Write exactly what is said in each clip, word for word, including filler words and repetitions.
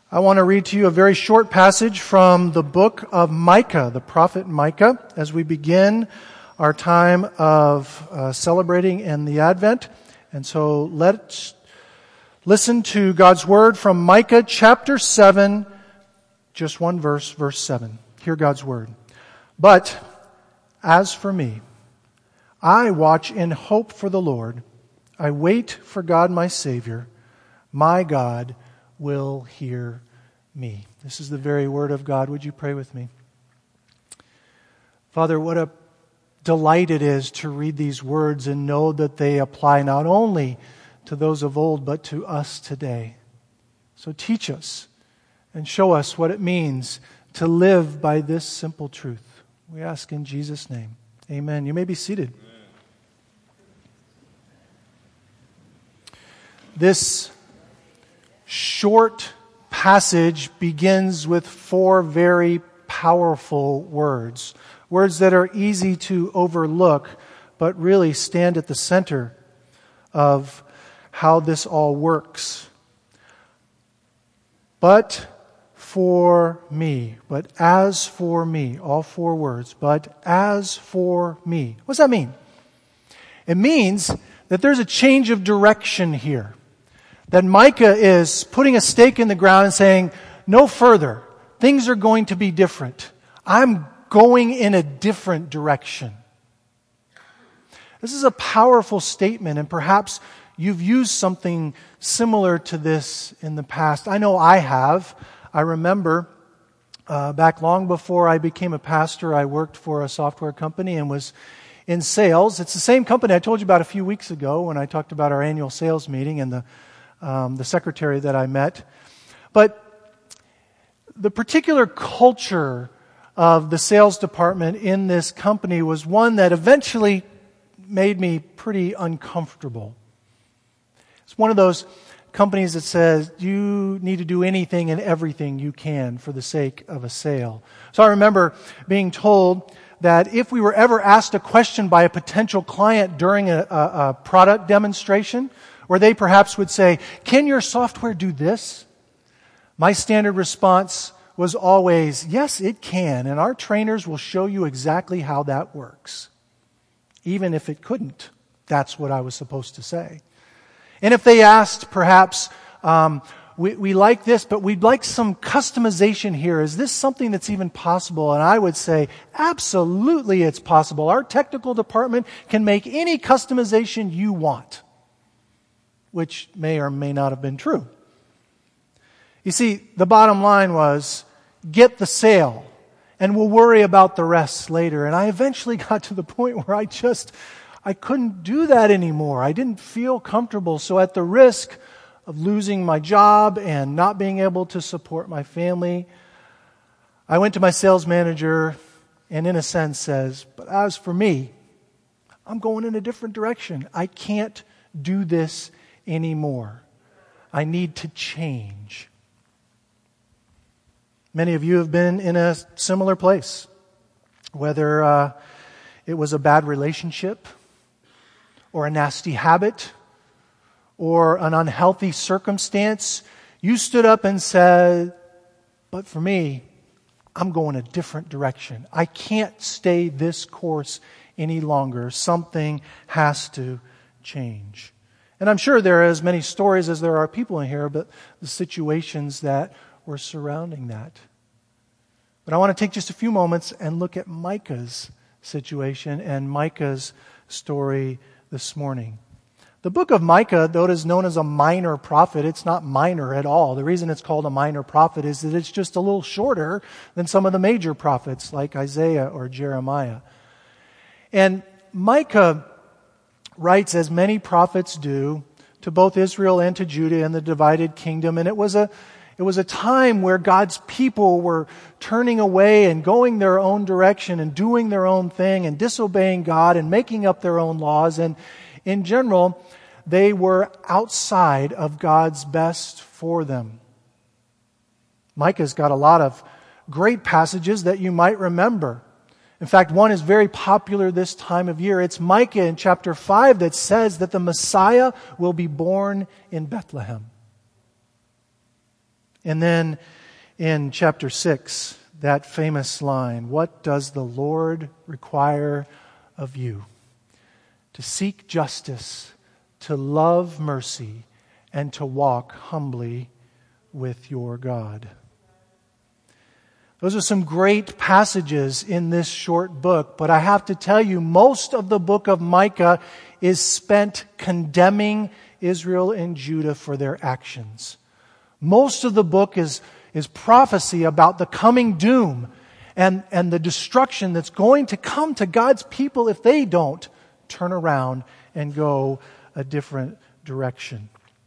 I want to read to you a very short passage from the book of Micah, the prophet Micah, as we begin our time of uh, celebrating in the Advent. And so let's listen to God's word from Micah chapter seven, just one verse, verse seven. Hear God's word. But as for me, I watch in hope for the Lord. I wait for God my Savior. My God will hear me. This is the very word of God. Would you pray with me? Father, what a delight it is to read these words and know that they apply not only to those of old, but to us today. So teach us and show us what it means to live by this simple truth. We ask in Jesus' name. Amen. You may be seated. This short passage begins with four very powerful words. Words that are easy to overlook, but really stand at the center of how this all works. But for me, but as for me, all four words, but as for me. What does that mean? It means that there's a change of direction here. That Micah is putting a stake in the ground and saying, no further. Things are going to be different. I'm going in a different direction. This is a powerful statement, and perhaps you've used something similar to this in the past. I know I have. I remember uh, back long before I became a pastor, I worked for a software company and was in sales. It's the same company I told you about a few weeks ago when I talked about our annual sales meeting and the Um, the secretary that I met. But the particular culture of the sales department in this company was one that eventually made me pretty uncomfortable. It's one of those companies that says you need to do anything and everything you can for the sake of a sale. So I remember being told that if we were ever asked a question by a potential client during a, a, a product demonstration, where they perhaps would say, can your software do this? My standard response was always, yes, it can, and our trainers will show you exactly how that works. Even if it couldn't, that's what I was supposed to say. And if they asked, perhaps, um, we, we like this, but we'd like some customization here. Is this something that's even possible? And I would say, absolutely it's possible. Our technical department can make any customization you want. Which may or may not have been true. You see, the bottom line was, get the sale, and we'll worry about the rest later. And I eventually got to the point where I just, I couldn't do that anymore. I didn't feel comfortable. So at the risk of losing my job and not being able to support my family, I went to my sales manager and in a sense says, but as for me, I'm going in a different direction. I can't do this anymore. I need to change. Many of you have been in a similar place, whether uh, it was a bad relationship or a nasty habit or an unhealthy circumstance. You stood up and said, but for me, I'm going a different direction. I can't stay this course any longer. Something has to change. And I'm sure there are as many stories as there are people in here, but the situations that were surrounding that. But I want to take just a few moments and look at Micah's situation and Micah's story this morning. The book of Micah, though it is known as a minor prophet, it's not minor at all. The reason it's called a minor prophet is that it's just a little shorter than some of the major prophets like Isaiah or Jeremiah. And Micah writes, as many prophets do, to both Israel and to Judah and the divided kingdom. And it was a it was a time where God's people were turning away and going their own direction and doing their own thing and disobeying God and making up their own laws. And in general, they were outside of God's best for them. Micah's got a lot of great passages that you might remember. In fact, one is very popular this time of year. It's Micah in chapter five that says that the Messiah will be born in Bethlehem. And then in chapter six, that famous line, what does the Lord require of you? To seek justice, to love mercy, and to walk humbly with your God. Those are some great passages in this short book, but I have to tell you, most of the book of Micah is spent condemning Israel and Judah for their actions. Most of the book is, is prophecy about the coming doom and, and the destruction that's going to come to God's people if they don't turn around and go a different direction.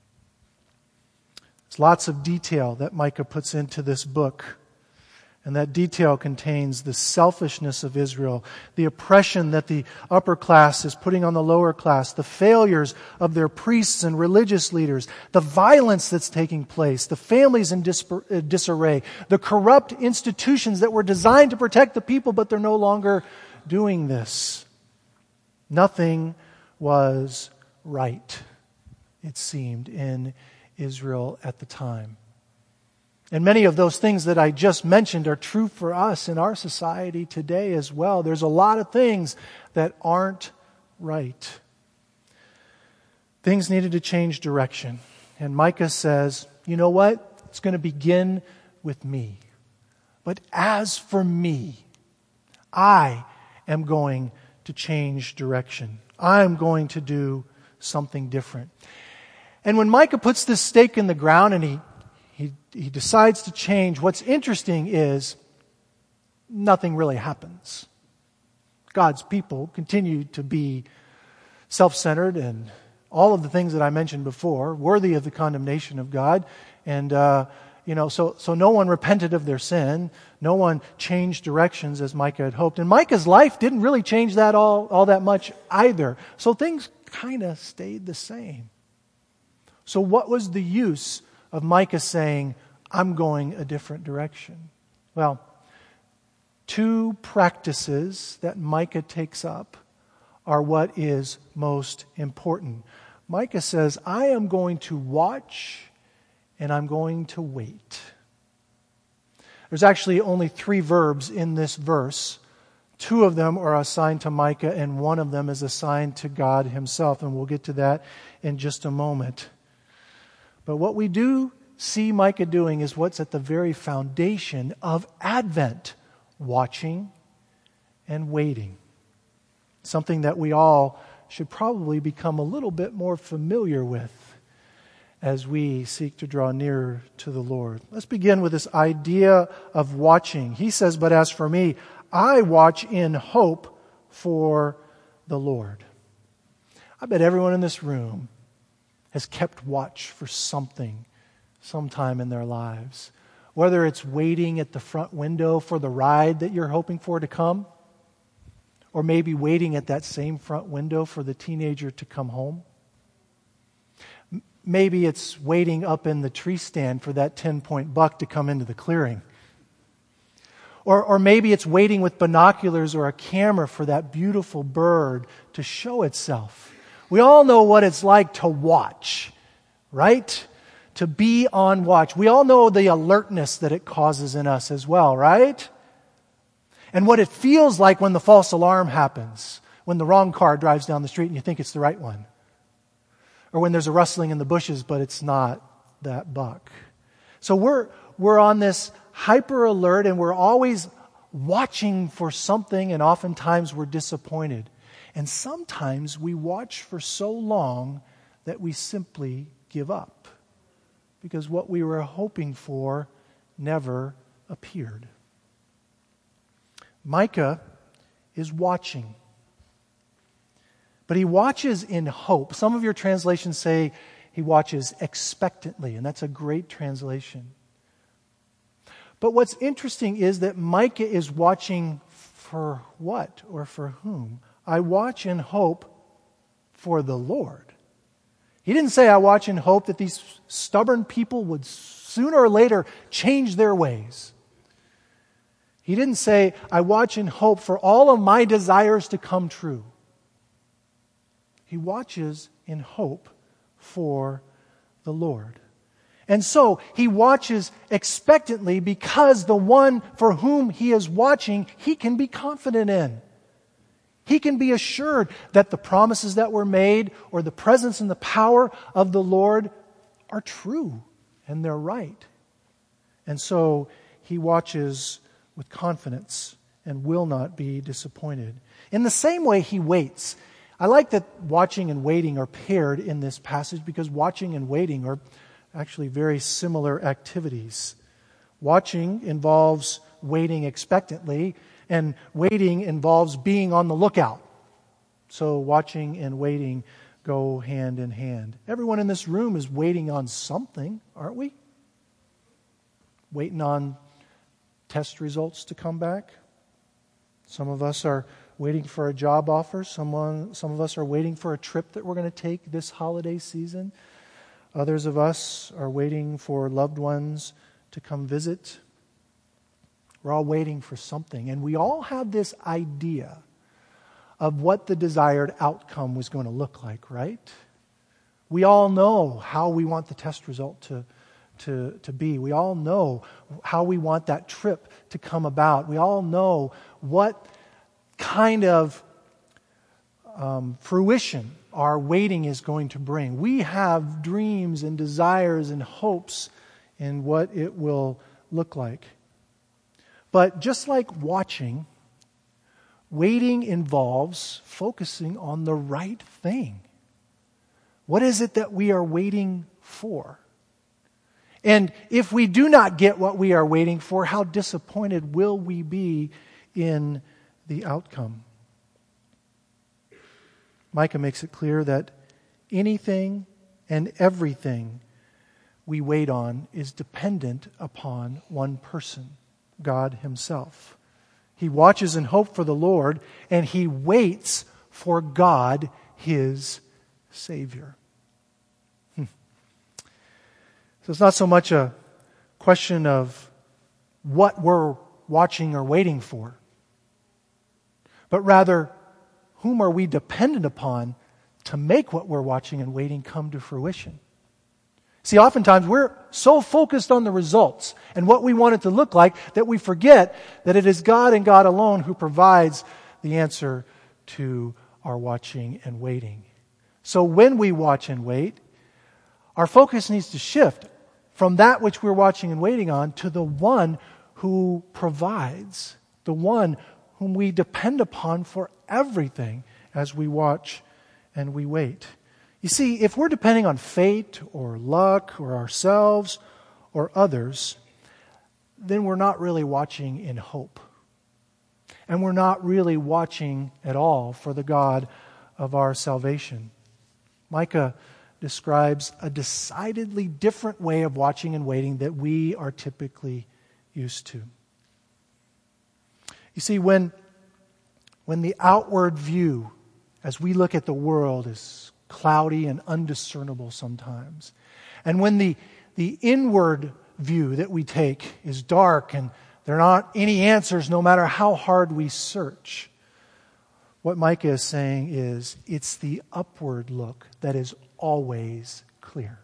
There's lots of detail that Micah puts into this book. And that detail contains the selfishness of Israel, the oppression that the upper class is putting on the lower class, the failures of their priests and religious leaders, the violence that's taking place, the families in disarray, the corrupt institutions that were designed to protect the people, but they're no longer doing this. Nothing was right, it seemed, in Israel at the time. And many of those things that I just mentioned are true for us in our society today as well. There's a lot of things that aren't right. Things needed to change direction. And Micah says, you know what? It's going to begin with me. But as for me, I am going to change direction. I'm going to do something different. And when Micah puts this stake in the ground and he He, he decides to change, what's interesting is nothing really happens. God's people continue to be self-centered and all of the things that I mentioned before, worthy of the condemnation of God. And, uh, you know, so, so no one repented of their sin. No one changed directions as Micah had hoped. And Micah's life didn't really change that all, all that much either. So things kind of stayed the same. So what was the use of Micah saying, I'm going a different direction? Well, two practices that Micah takes up are what is most important. Micah says, I am going to watch and I'm going to wait. There's actually only three verbs in this verse. Two of them are assigned to Micah and one of them is assigned to God himself. And we'll get to that in just a moment. But what we do see Micah doing is what's at the very foundation of Advent, watching and waiting. Something that we all should probably become a little bit more familiar with as we seek to draw nearer to the Lord. Let's begin with this idea of watching. He says, but as for me, I watch in hope for the Lord. I bet everyone in this room has kept watch for something sometime in their lives. Whether it's waiting at the front window for the ride that you're hoping for to come, or maybe waiting at that same front window for the teenager to come home. Maybe it's waiting up in the tree stand for that ten-point buck to come into the clearing. Or, or maybe it's waiting with binoculars or a camera for that beautiful bird to show itself. We all know what it's like to watch, right? To be on watch. We all know the alertness that it causes in us as well, right? And what it feels like when the false alarm happens, when the wrong car drives down the street and you think it's the right one. Or when there's a rustling in the bushes, but it's not that buck. So we're, we're on this hyper alert and we're always watching for something, and oftentimes we're disappointed. And sometimes we watch for so long that we simply give up because what we were hoping for never appeared. Micah is watching, but he watches in hope. Some of your translations say he watches expectantly, and that's a great translation. But what's interesting is that Micah is watching for what or for whom? I watch in hope for the Lord. He didn't say, I watch in hope that these stubborn people would sooner or later change their ways. He didn't say, I watch in hope for all of my desires to come true. He watches in hope for the Lord. And so he watches expectantly because the one for whom he is watching, he can be confident in. He can be assured that the promises that were made or the presence and the power of the Lord are true and they're right. And so he watches with confidence and will not be disappointed. In the same way, he waits. I like that watching and waiting are paired in this passage because watching and waiting are actually very similar activities. Watching involves waiting expectantly, and waiting involves being on the lookout. So watching and waiting go hand in hand. Everyone in this room is waiting on something, aren't we? Waiting on test results to come back. Some of us are waiting for a job offer. Someone, some of us are waiting for a trip that we're going to take this holiday season. Others of us are waiting for loved ones to come visit. We're all waiting for something. And we all have this idea of what the desired outcome was going to look like, right? We all know how we want the test result to, to, to be. We all know how we want that trip to come about. We all know what kind of um, fruition our waiting is going to bring. We have dreams and desires and hopes in what it will look like. But just like watching, waiting involves focusing on the right thing. What is it that we are waiting for? And if we do not get what we are waiting for, how disappointed will we be in the outcome? Micah makes it clear that anything and everything we wait on is dependent upon one person, God Himself. He watches in hope for the Lord, and he waits for God, his Savior. Hmm. So it's not so much a question of what we're watching or waiting for, but rather, whom are we dependent upon to make what we're watching and waiting come to fruition? See, oftentimes we're so focused on the results and what we want it to look like that we forget that it is God and God alone who provides the answer to our watching and waiting. So when we watch and wait, our focus needs to shift from that which we're watching and waiting on to the one who provides, the one whom we depend upon for everything as we watch and we wait. You see, if we're depending on fate or luck or ourselves or others, then we're not really watching in hope. And we're not really watching at all for the God of our salvation. Micah describes a decidedly different way of watching and waiting that we are typically used to. You see, when, when the outward view, as we look at the world, is cloudy and undiscernible sometimes, and when the, the inward view that we take is dark and there are not any answers no matter how hard we search, what Micah is saying is it's the upward look that is always clear.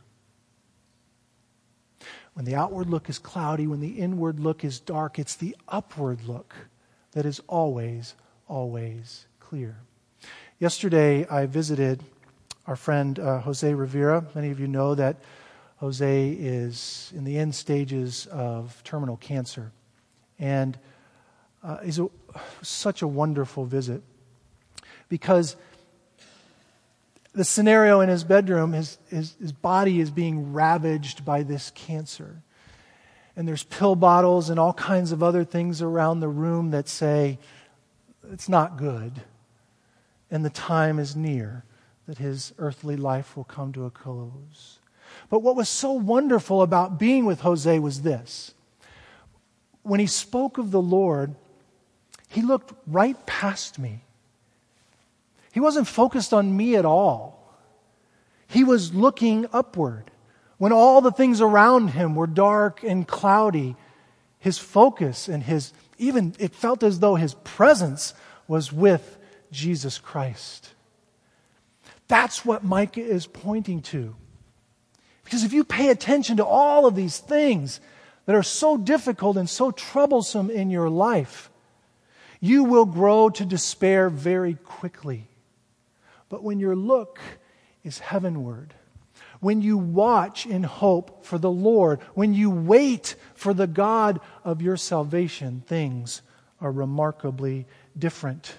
When the outward look is cloudy, when the inward look is dark, it's the upward look that is always, always clear. Yesterday, I visited our friend uh, Jose Rivera. Many of you know that Jose is in the end stages of terminal cancer. And uh, it's a, such a wonderful visit because the scenario in his bedroom, his, his, his body is being ravaged by this cancer. And there's pill bottles and all kinds of other things around the room that say, it's not good. And the time is near that his earthly life will come to a close. But what was so wonderful about being with Jose was this. When he spoke of the Lord, he looked right past me. He wasn't focused on me at all. He was looking upward. When all the things around him were dark and cloudy, his focus and his, even it felt as though his presence was with Jesus Christ. That's what Micah is pointing to. Because if you pay attention to all of these things that are so difficult and so troublesome in your life, you will grow to despair very quickly. But when your look is heavenward, when you watch in hope for the Lord, when you wait for the God of your salvation, things are remarkably different.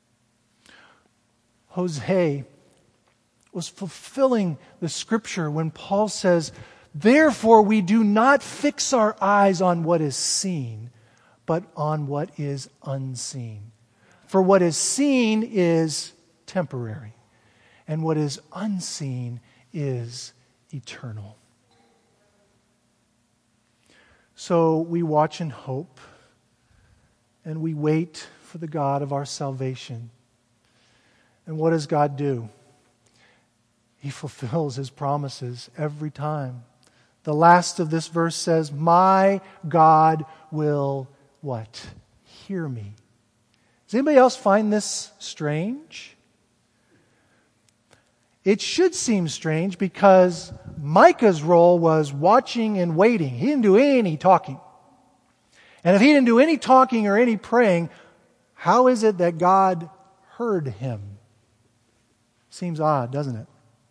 Hosea was fulfilling the scripture when Paul says, "Therefore we do not fix our eyes on what is seen, but on what is unseen. For what is seen is temporary, and what is unseen is eternal." So we watch in hope, and we wait for the God of our salvation. And what does God do? He fulfills His promises every time. The last of this verse says, "My God will" what? "Hear me." Does anybody else find this strange? It should seem strange because Micah's role was watching and waiting. He didn't do any talking. And if he didn't do any talking or any praying, how is it that God heard him? Seems odd, doesn't it?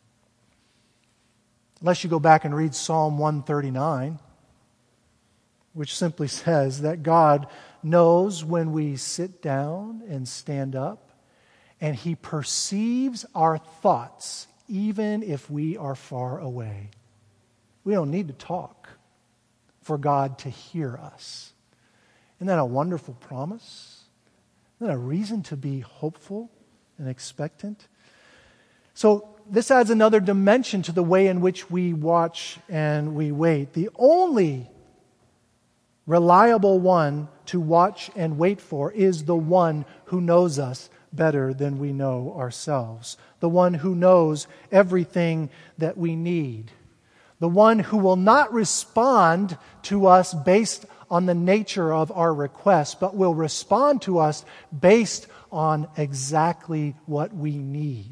Unless you go back and read Psalm one thirty-nine, which simply says that God knows when we sit down and stand up, and He perceives our thoughts even if we are far away. We don't need to talk for God to hear us. Isn't that a wonderful promise? Isn't that a reason to be hopeful and expectant? So this adds another dimension to the way in which we watch and we wait. The only reliable one to watch and wait for is the one who knows us better than we know ourselves. The one who knows everything that we need. The one who will not respond to us based on the nature of our request, but will respond to us based on exactly what we need.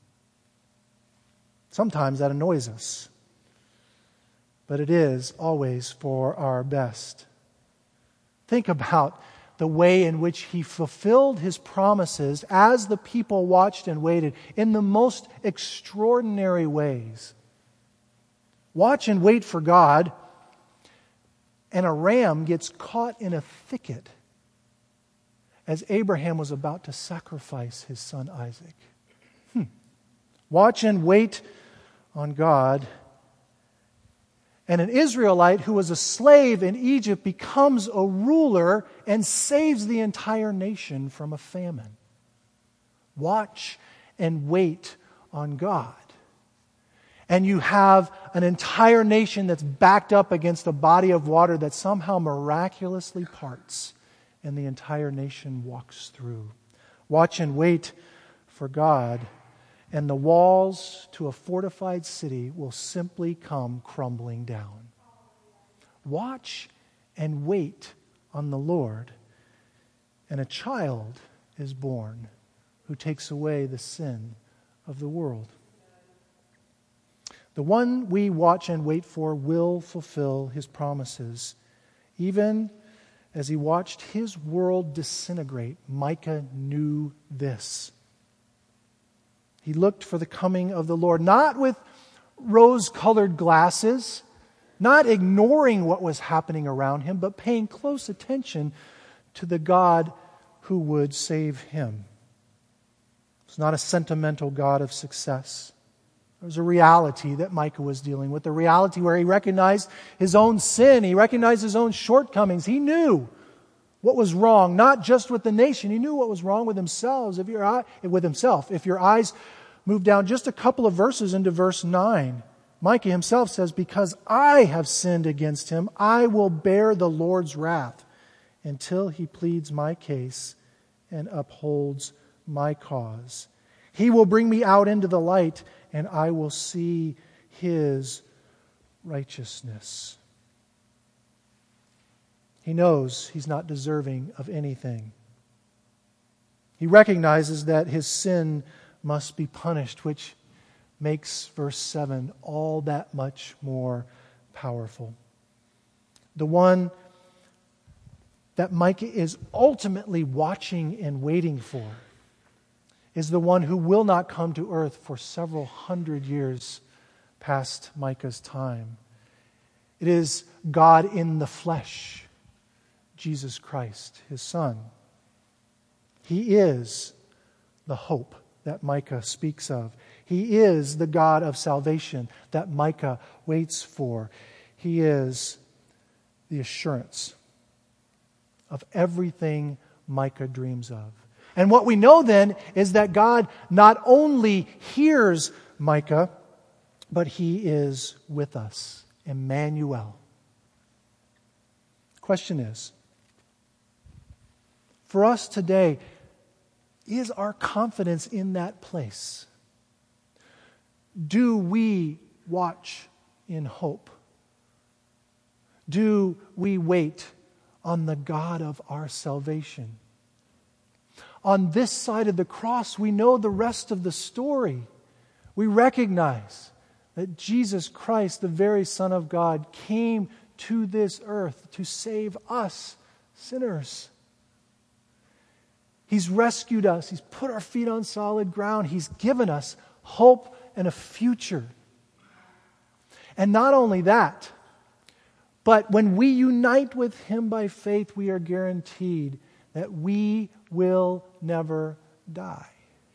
Sometimes that annoys us, but it is always for our best. Think about the way in which He fulfilled His promises as the people watched and waited in the most extraordinary ways. Watch and wait for God, and a ram gets caught in a thicket as Abraham was about to sacrifice his son Isaac. Hmm. Watch and wait on God, and an Israelite who was a slave in Egypt becomes a ruler and saves the entire nation from a famine. Watch and wait on God. And you have an entire nation that's backed up against a body of water that somehow miraculously parts, and the entire nation walks through. Watch and wait for God, and the walls to a fortified city will simply come crumbling down. Watch and wait on the Lord, and a child is born who takes away the sin of the world. The one we watch and wait for will fulfill His promises. Even as he watched his world disintegrate, Micah knew this. He looked for the coming of the Lord, not with rose-colored glasses, not ignoring what was happening around him, but paying close attention to the God who would save him. It's not a sentimental God of success. It was a reality that Micah was dealing with, a reality where he recognized his own sin, he recognized his own shortcomings. He knew what was wrong, not just with the nation. He knew what was wrong with himself. If your eye, with himself, if your eyes move down just a couple of verses into verse nine, Micah himself says, "Because I have sinned against him, I will bear the Lord's wrath until he pleads my case and upholds my cause. He will bring me out into the light, and I will see his righteousness." He knows he's not deserving of anything. He recognizes that his sin must be punished, which makes verse seven all that much more powerful. The one that Micah is ultimately watching and waiting for is the one who will not come to earth for several hundred years past Micah's time. It is God in the flesh, Jesus Christ, his Son. He is the hope that Micah speaks of. He is the God of salvation that Micah waits for. He is the assurance of everything Micah dreams of. And what we know then is that God not only hears Micah, but He is with us. Emmanuel. Question is, for us today, is our confidence in that place? Do we watch in hope? Do we wait on the God of our salvation? On this side of the cross, we know the rest of the story. We recognize that Jesus Christ, the very Son of God, came to this earth to save us, sinners. He's rescued us. He's put our feet on solid ground. He's given us hope and a future. And not only that, but when we unite with Him by faith, we are guaranteed that we will never die.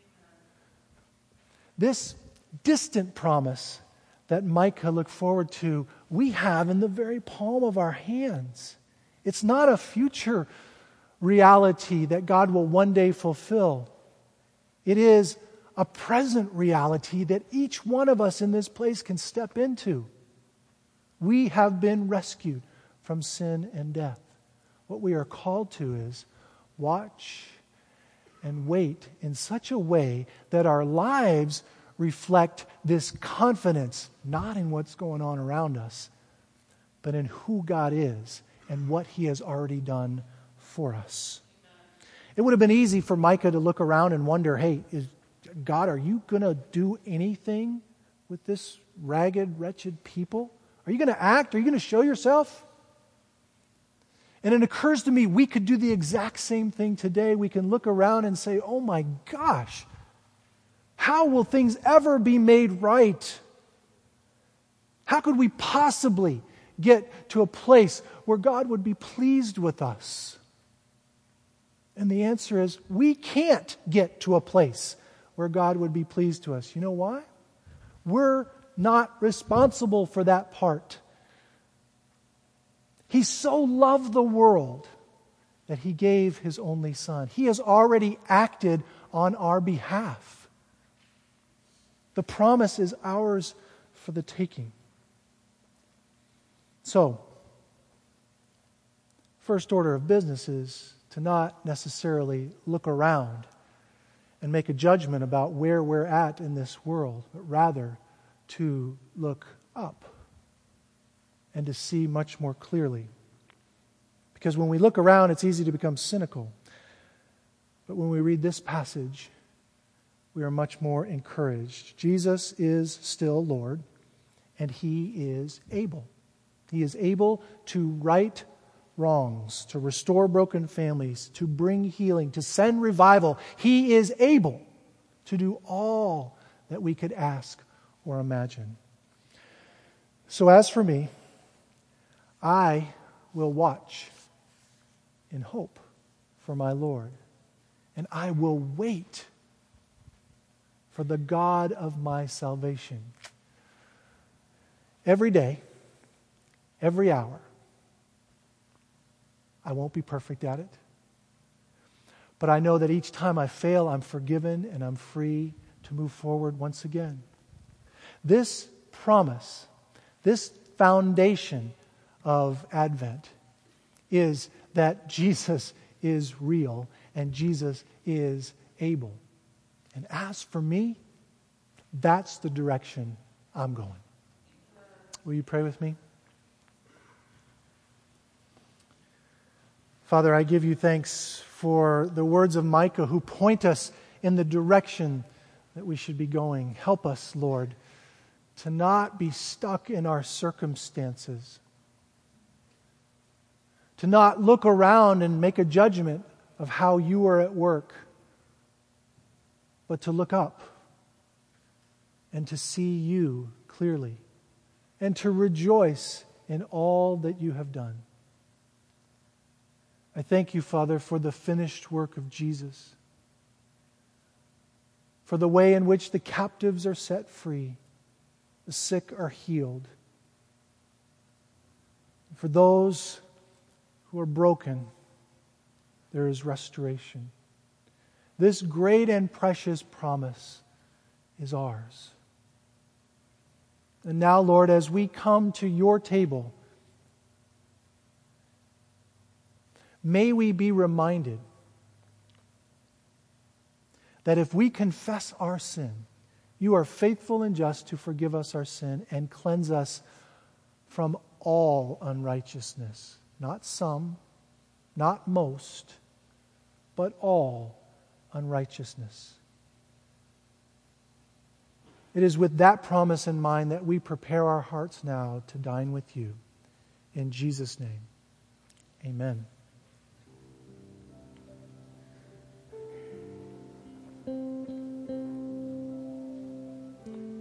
This distant promise that Micah looked forward to, we have in the very palm of our hands. It's not a future reality that God will one day fulfill. It is a present reality that each one of us in this place can step into. We have been rescued from sin and death. What we are called to is watch and wait in such a way that our lives reflect this confidence, not in what's going on around us, but in who God is and what He has already done for us. It would have been easy for Micah to look around and wonder, hey, is God, are you going to do anything with this ragged, wretched people? Are you going to act? Are you going to show yourself? And it occurs to me, we could do the exact same thing today. We can look around and say, oh my gosh, how will things ever be made right? How could we possibly get to a place where God would be pleased with us? And the answer is, we can't get to a place where God would be pleased to us. You know why? We're not responsible for that part. He so loved the world that He gave His only Son. He has already acted on our behalf. The promise is ours for the taking. So, first order of business is to not necessarily look around and make a judgment about where we're at in this world, but rather to look up and to see much more clearly. Because when we look around, it's easy to become cynical. But when we read this passage, we are much more encouraged. Jesus is still Lord, and He is able. He is able to right wrongs, to restore broken families, to bring healing, to send revival. He is able to do all that we could ask or imagine. So as for me, I will watch in hope for my Lord, and I will wait for the God of my salvation. Every day, every hour, I won't be perfect at it, but I know that each time I fail, I'm forgiven and I'm free to move forward once again. This promise, this foundation of Advent is that Jesus is real and Jesus is able. And as for me, that's the direction I'm going. Will you pray with me? Father, I give You thanks for the words of Micah who point us in the direction that we should be going. Help us, Lord, to not be stuck in our circumstances, to not look around and make a judgment of how you are at work, but to look up and to see you clearly and to rejoice in all that you have done. I thank you, Father, for the finished work of Jesus, for the way in which the captives are set free, the sick are healed, for those who are broken, there is restoration. This great and precious promise is ours. And now, Lord, as we come to your table, may we be reminded that if we confess our sin, you are faithful and just to forgive us our sin and cleanse us from all unrighteousness. Not some, not most, but all unrighteousness. It is with that promise in mind that we prepare our hearts now to dine with you. In Jesus' name, amen.